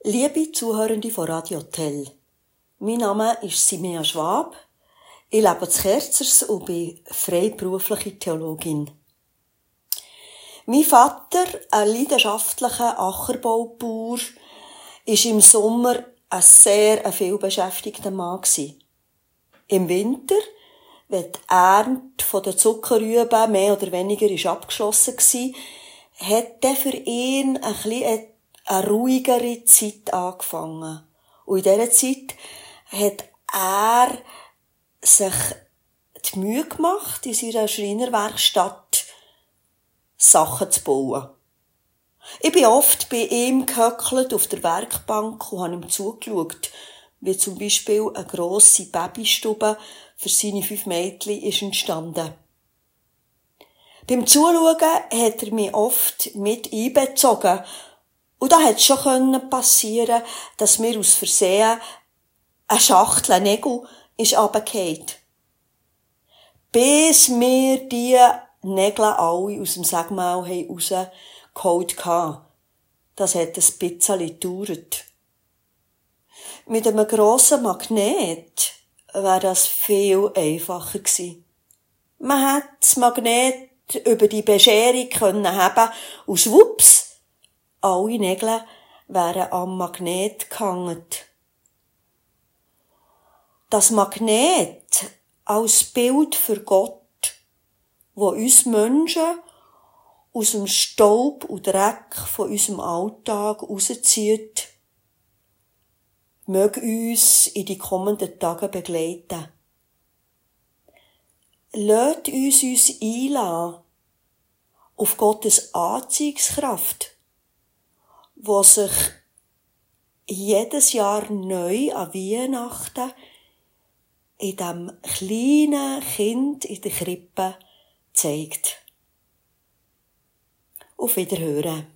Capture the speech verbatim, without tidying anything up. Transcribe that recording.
Liebe Zuhörende von Radio Tell, mein Name ist Simea Schwab, ich lebe in Kerzers und bin freiberufliche Theologin. Mein Vater, ein leidenschaftlicher Ackerbaubauer, war im Sommer ein sehr vielbeschäftigter Mann. Im Winter, wenn die Ernte der Zuckerrüben mehr oder weniger abgeschlossen war, hat er für ihn ein bisschen eine ruhigere Zeit angefangen. Und in dieser Zeit hat er sich die Mühe gemacht, in seiner Schreinerwerkstatt Sachen zu bauen. Ich bin oft bei ihm gehöckelt auf der Werkbank und habe ihm zugeschaut, wie zum Beispiel eine grosse Babystube für seine fünf Mädchen ist entstanden. Beim Zuschauen hat er mich oft mit einbezogen. Und da hat es schon passieren können, dass mir aus Versehen eine Schachtel Nägel ist runtergefallen. Bis wir die Nägel alle aus dem Sägmehl rausgeholt haben. Das hat ein bisschen gedauert. Mit einem grossen Magnet wäre das viel einfacher gewesen. Man hätte das Magnet über die Bescherung können haben und schwupps, alle Nägel wären am Magnet gehangen. Das Magnet als Bild für Gott, wo uns Menschen aus dem Staub und Dreck von unserem Alltag rauszieht, möge uns in die kommenden Tage begleiten. Lasst uns uns einladen auf Gottes Anziehungskraft, wo sich jedes Jahr neu an Weihnachten in diesem kleinen Kind in der Krippe zeigt. Auf Wiederhören.